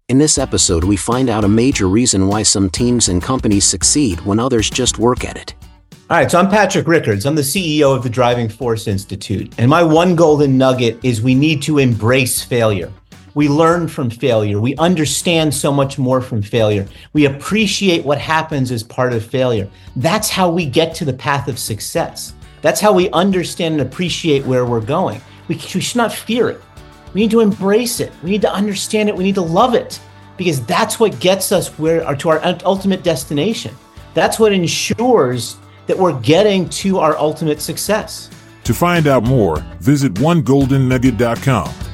In this episode, we find out a major reason why some teams and companies succeed when others just work at it. All right, so I'm Patrick Rickards. I'm the CEO of the Driving Force Institute. And my one golden nugget is we need to embrace failure. We learn from failure. We understand so much more from failure. We appreciate what happens as part of failure. That's how we get to the path of success. That's how we understand and appreciate where we're going. We should not fear it. We need to embrace it. We need to understand it. We need to love it, because that's what gets us to our ultimate destination. That's what ensures that we're getting to our ultimate success. To find out more, visit onegoldennugget.com.